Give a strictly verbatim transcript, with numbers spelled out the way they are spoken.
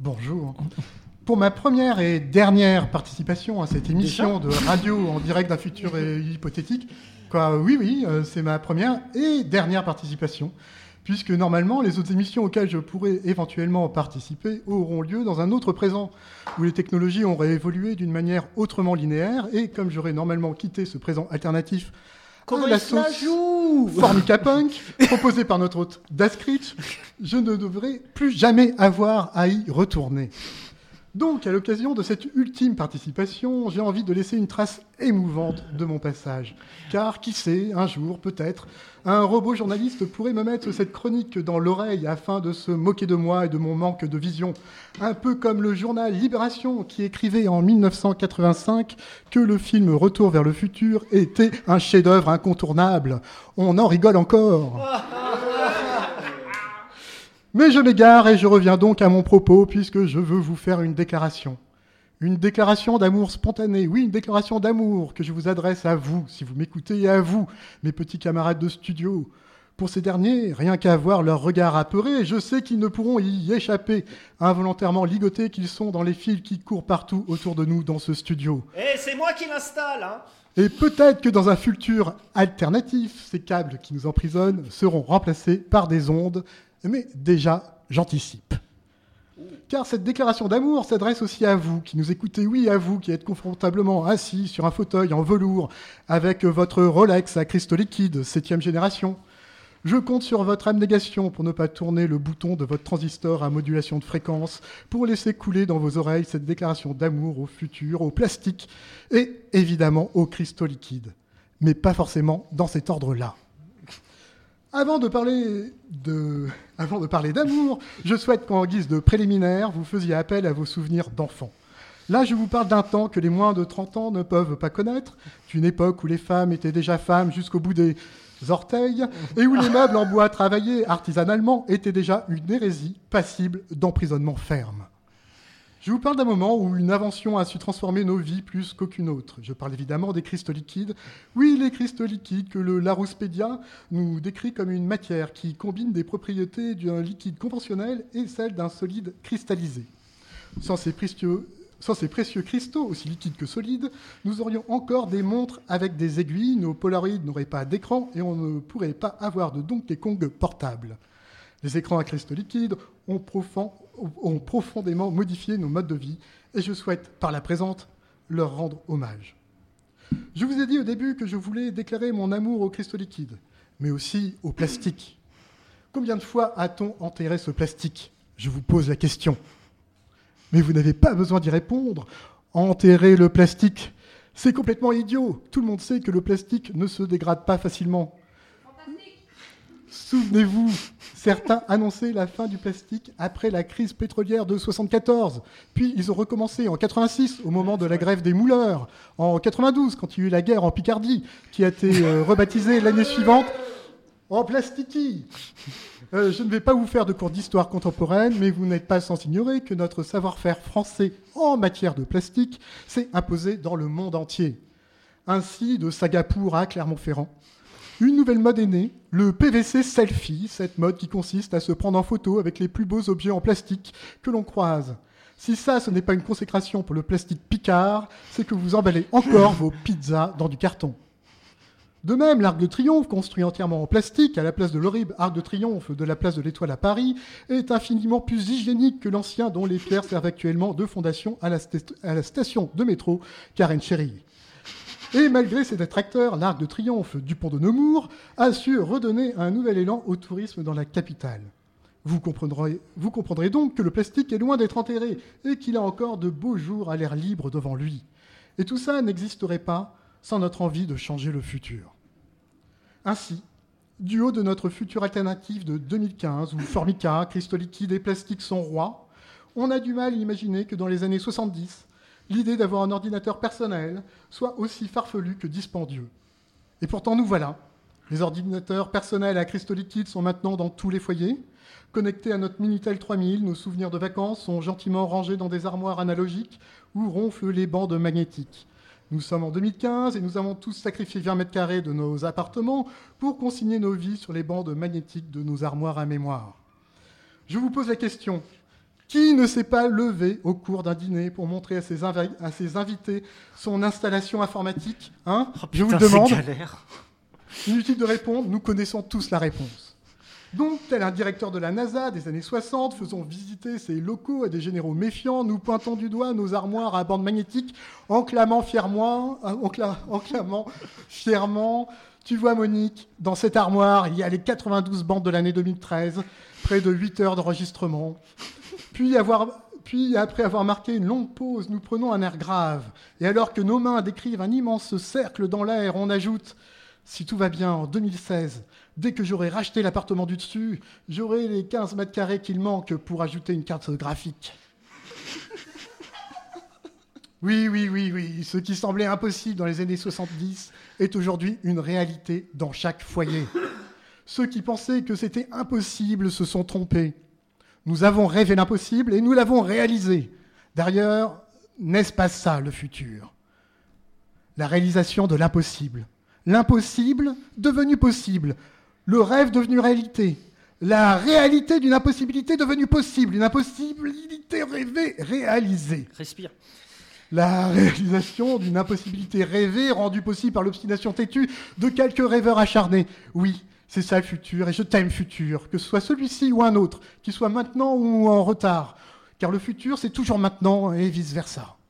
Bonjour. Pour ma première et dernière participation à cette émission de radio en direct d'un futur hypothétique, quoi, oui, oui, euh, c'est ma première et dernière participation, puisque normalement, les autres émissions auxquelles je pourrais éventuellement participer auront lieu dans un autre présent, où les technologies auraient évolué d'une manière autrement linéaire, et comme j'aurais normalement quitté ce présent alternatif Comment à la il se la sauce joue Formica Punk, proposée par notre hôte Dascritch, je ne devrais plus jamais avoir à y retourner. Donc, à l'occasion de cette ultime participation, j'ai envie de laisser une trace émouvante de mon passage. Car, qui sait, un jour, peut-être, un robot journaliste pourrait me mettre cette chronique dans l'oreille afin de se moquer de moi et de mon manque de vision. Un peu comme le journal Libération qui écrivait en mille neuf cent quatre-vingt-cinq que le film Retour vers le futur était un chef-d'œuvre incontournable. On en rigole encore. Mais je m'égare et je reviens donc à mon propos puisque je veux vous faire une déclaration. Une déclaration d'amour spontanée, oui, une déclaration d'amour que je vous adresse à vous, si vous m'écoutez, et à vous, mes petits camarades de studio. Pour ces derniers, rien qu'à voir leur regard apeuré, je sais qu'ils ne pourront y échapper, involontairement ligotés qu'ils sont dans les fils qui courent partout autour de nous dans ce studio. Eh, c'est moi qui l'installe, hein. Et peut-être que dans un futur alternatif, ces câbles qui nous emprisonnent seront remplacés par des ondes. Mais déjà, j'anticipe. Car cette déclaration d'amour s'adresse aussi à vous, qui nous écoutez, oui, à vous, qui êtes confortablement assis sur un fauteuil en velours, avec votre Rolex à cristaux liquides, septième génération. Je compte sur votre abnégation pour ne pas tourner le bouton de votre transistor à modulation de fréquence, pour laisser couler dans vos oreilles cette déclaration d'amour au futur, au plastique, et évidemment aux cristaux liquides. Mais pas forcément dans cet ordre-là. Avant de parler de, avant de parler d'amour, je souhaite qu'en guise de préliminaire, vous faisiez appel à vos souvenirs d'enfants. Là, je vous parle d'un temps que les moins de trente ans ne peuvent pas connaître, d'une époque où les femmes étaient déjà femmes jusqu'au bout des orteils, et où les meubles en bois travaillés artisanalement étaient déjà une hérésie passible d'emprisonnement ferme. Je vous parle d'un moment où une invention a su transformer nos vies plus qu'aucune autre. Je parle évidemment des cristaux liquides. Oui, les cristaux liquides que le Larouspédia nous décrit comme une matière qui combine des propriétés d'un liquide conventionnel et celles d'un solide cristallisé. Sans ces précieux, sans ces précieux cristaux, aussi liquides que solides, nous aurions encore des montres avec des aiguilles, nos polaroïdes n'auraient pas d'écran et on ne pourrait pas avoir de Donkey Kong portable. Les écrans à cristaux liquides ont, profond, ont profondément modifié nos modes de vie et je souhaite, par la présente, leur rendre hommage. Je vous ai dit au début que je voulais déclarer mon amour aux cristaux liquides, mais aussi au plastique. Combien de fois a-t-on enterré ce plastique ? Je vous pose la question. Mais vous n'avez pas besoin d'y répondre. Enterrer le plastique, c'est complètement idiot. Tout le monde sait que le plastique ne se dégrade pas facilement. Souvenez-vous, certains annonçaient la fin du plastique après la crise pétrolière de soixante-quatorze. Puis ils ont recommencé en quatre-vingt-six, au moment de la grève des mouleurs. En quatre-vingt-douze, quand il y a eu la guerre en Picardie, qui a été euh, rebaptisée l'année suivante en plastiki. Euh, je ne vais pas vous faire de cours d'histoire contemporaine, mais vous n'êtes pas sans ignorer que notre savoir-faire français en matière de plastique s'est imposé dans le monde entier. Ainsi, de Singapour à Clermont-Ferrand, une nouvelle mode est née, le P V C selfie, cette mode qui consiste à se prendre en photo avec les plus beaux objets en plastique que l'on croise. Si ça, ce n'est pas une consécration pour le plastique Picard, c'est que vous emballez encore vos pizzas dans du carton. De même, l'Arc de Triomphe, construit entièrement en plastique, à la place de l'horrible Arc de Triomphe de la place de l'Étoile à Paris, est infiniment plus hygiénique que l'ancien dont les pierres servent actuellement de fondation à la, st- à la station de métro Karen Chery. Et malgré ses détracteurs, l'Arc de Triomphe du pont de Nemours a su redonner un nouvel élan au tourisme dans la capitale. Vous comprendrez, vous comprendrez donc que le plastique est loin d'être enterré et qu'il a encore de beaux jours à l'air libre devant lui. Et tout ça n'existerait pas sans notre envie de changer le futur. Ainsi, du haut de notre futur alternatif de deux mille quinze, où Formica, cristaux liquides et plastique sont rois, on a du mal à imaginer que dans les années soixante-dix, l'idée d'avoir un ordinateur personnel soit aussi farfelue que dispendieux. Et pourtant, nous voilà. Les ordinateurs personnels à cristaux liquides sont maintenant dans tous les foyers. Connectés à notre Minitel trois mille, nos souvenirs de vacances sont gentiment rangés dans des armoires analogiques où ronflent les bandes magnétiques. Nous sommes en deux mille quinze et nous avons tous sacrifié vingt mètres carrés de nos appartements pour consigner nos vies sur les bandes magnétiques de nos armoires à mémoire. Je vous pose la question. Qui ne s'est pas levé au cours d'un dîner pour montrer à ses, invi- à ses invités son installation informatique, hein? Oh, Je vous putain, le demande. c'est galère. Inutile de répondre, nous connaissons tous la réponse. Donc, tel un directeur de la NASA des années soixante, faisons visiter ses locaux à des généraux méfiants, nous pointons du doigt nos armoires à bande magnétique, en clamant fièrement, en, cla- en clamant fièrement, tu vois Monique, dans cette armoire, il y a les quatre-vingt-douze bandes de l'année deux mille treize, près de huit heures d'enregistrement. Puis, avoir, puis, après avoir marqué une longue pause, nous prenons un air grave. Et alors que nos mains décrivent un immense cercle dans l'air, on ajoute... Si tout va bien, en deux mille seize, dès que j'aurai racheté l'appartement du dessus, j'aurai les quinze mètres carrés qu'il manque pour ajouter une carte graphique. Oui, oui, oui, oui, ce qui semblait impossible dans les années soixante-dix est aujourd'hui une réalité dans chaque foyer. Ceux qui pensaient que c'était impossible se sont trompés. Nous avons rêvé l'impossible et nous l'avons réalisé. D'ailleurs, n'est-ce pas ça le futur? La réalisation de l'impossible. L'impossible devenu possible, le rêve devenu réalité, la réalité d'une impossibilité devenue possible, une impossibilité rêvée réalisée. Respire. La réalisation d'une impossibilité rêvée rendue possible par l'obstination têtue de quelques rêveurs acharnés. Oui, c'est ça le futur, et je t'aime futur, que ce soit celui-ci ou un autre, qu'il soit maintenant ou en retard, car le futur c'est toujours maintenant et vice-versa.